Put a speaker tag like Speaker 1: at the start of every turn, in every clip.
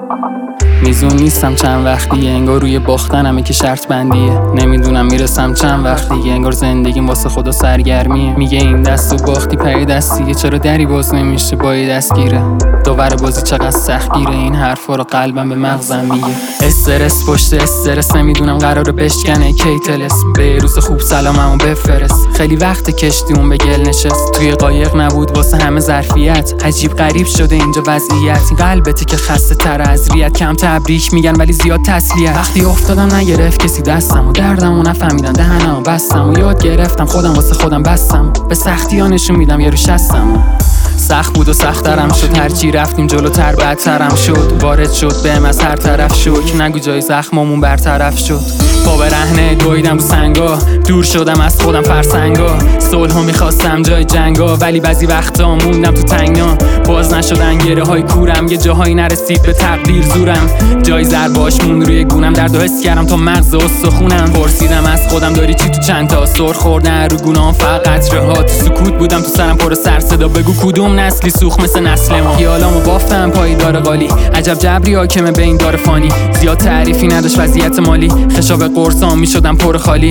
Speaker 1: میزون نیستم چند وقت دیگه، انگار روی باختنمه که شرط بندیه. نمیدونم میرسم چند وقت دیگه، انگار زندگیم واسه خدا سرگرمیه. میگه این دست و باختی پای دستیه، چرا دری باز نمیشه با یه دستگیره. داور بازی چقدر سختگیره، این حرفا رو قلبم به مغزم میگه. استرس پشت استرس، نمیدونم قراره بشکنه کی طلسم. به روز خوب سلاممو بفرست، خیلی وقت کشتیمون به گل نشست. توی قایق نبود واسه همه ظرفیت، عجیب غریب شده اینجا وضعیت. این قلبته که خسته تر از ریت، کم تبریک میگن ولی زیاد تسلیت. وقتی افتادم نگرفت کسی دستم و دردمو نفهمیدن دهنمو بستم و یاد گرفتم خودم واسه خودم بستم. به سختی ها نشون میدم یه روش هستم. سخت بود و سخت‌ترم شد، هرچی رفتیم جلوتر بدترم شد. وارد شد بهم از هر طرف شوک، نگو جای زخممون برطرف شد. پا به رهنه دویدم رو سنگا، دور شدم از خودم فرسنگا. صلحو میخواستم جای جنگا، ولی بعضی وقتا موندم تو تنگنا. باز نشدن گره های کورم، یه جاهایی نرسید به تقدیر زورم. جای ضرباش موند روی گونم، درد و حس کردم تا مغز استخونم. پرسیدم از خودم داری چی تو چند تا سر خوردن رو گونام، فقط رها. تو سکوت بودم، تو سرم پر سر صدا، بگو کدوم نسلی سوخت مثل نسل ما. خیالامو بافتم پای دار قالی، عجب جبری حاکمه به این دار فانی. زیاد تعریفی نداشت وضعیت مالی، خشاب قرصام میشدم پر خالی.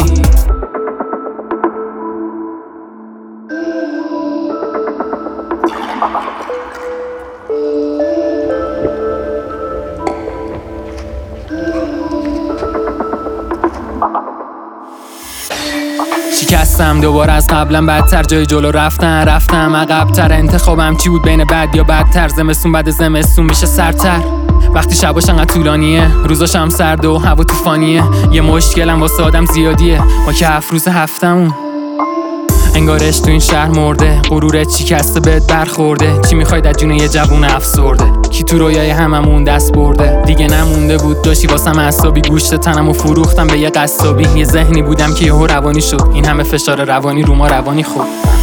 Speaker 1: شکستم دوباره از قبلم بدتر، جای جلو رفتم عقب‌تر. انتخابم چی بود بین بد یا بدتر؟ زمستون بعد زمستون میشه سرتر. وقتی شباش انقدر طولانیه، روزاشم سرد و هوا طوفانیه. یه مشکلم واسه آدم زیادیه، ما که 7 روز هفتمون. انگارش تو این شهر مرده، غرورت شکسته بهت برخورده. چی میخواید از جون یه جوون افسرده؟ کی تو رویای هممون دست برده؟ دیگه نمونده بود داشتی واسم عصابی، گوشت تنمو فروختم به یه قصابی. یه ذهنی بودم که یهو روانی شد، این همه فشار روانی رو ما روانی خود.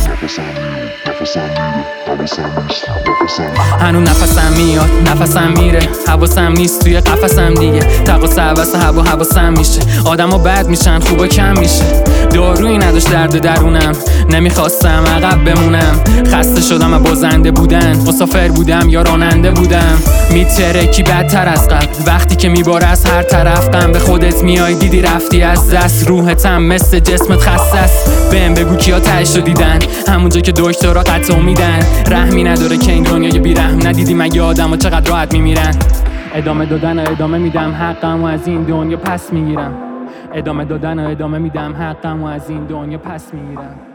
Speaker 1: هنوز نفسم میاد نفسم میره، حواسم نیست توی قفسم دیگه. تقاس عوض هوا حواسم میشه، آدما بد میشن خوبا کم میشه. دارویی نداشت درد درونم، نمیخواستم عقب بمونم. خسته شدم بازنده بودن، مسافر بودم یا راننده بودم. میترکی بدتر از قبل، وقتی که میباره از هر طرف. غم به خودت میای دیدی رفتی از دست، روحتم مثل جسمت خسته است. بهم بگو کیا تهشو دیدن، همونجا که دکترها قطع میدن. رحمی نداره که این دنیای بیرحم، ندیدی مگه آدما چقدر راحت میمیرن. ادامه دادن و ادامه میدم، حقمو از این دنیا پس میگیرم. ادامه دادن و ادامه میدم، حقمو از این دنیا پس میگیرم.